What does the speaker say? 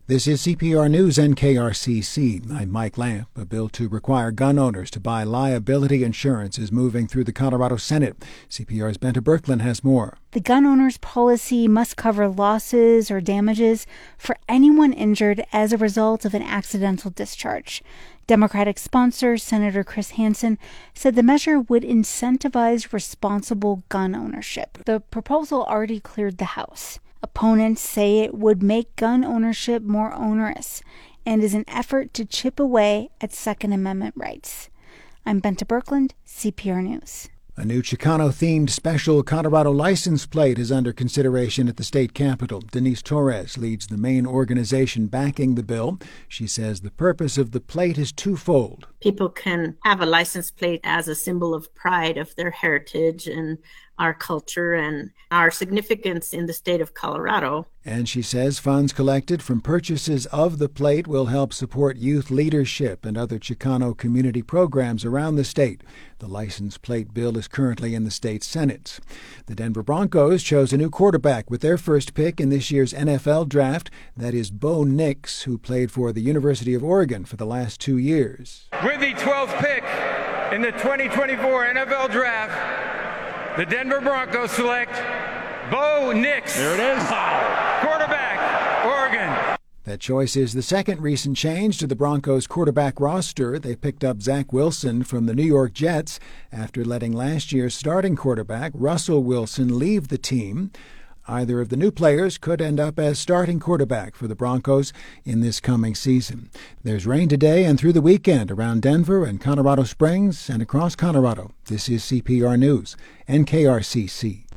This is CPR News NKRCC. I'm Mike Lamp. A bill to require gun owners to buy liability insurance is moving through the Colorado Senate. CPR's Benta Birkeland has more. The gun owner's policy must cover losses or damages for anyone injured as a result of an accidental discharge. Democratic sponsor Senator Chris Hansen said the measure would incentivize responsible gun ownership. The proposal already cleared the House. Opponents say it would make gun ownership more onerous and is an effort to chip away at Second Amendment rights. I'm Benta Birkeland, CPR News. A new Chicano-themed special Colorado license plate is under consideration at the state capitol. Denise Torres leads the main organization backing the bill. She says the purpose of the plate is twofold. People can have a license plate as a symbol of pride of their heritage and our culture and our significance in the state of Colorado. And she says funds collected from purchases of the plate will help support youth leadership and other Chicano community programs around the state. The license plate bill is currently in the state Senate. The Denver Broncos chose a new quarterback with their first pick in this year's NFL draft. That is Bo Nix, who played for the University of Oregon for the last 2 years. With the 12th pick in the 2024 NFL Draft, the Denver Broncos select Bo Nix. There it is. Quarterback, Oregon. That choice is the second recent change to the Broncos quarterback roster. They picked up Zach Wilson from the New York Jets after letting last year's starting quarterback, Russell Wilson, leave the team. Either of the new players could end up as starting quarterback for the Broncos in this coming season. There's rain today and through the weekend around Denver and Colorado Springs and across Colorado. This is CPR News, NKRCC.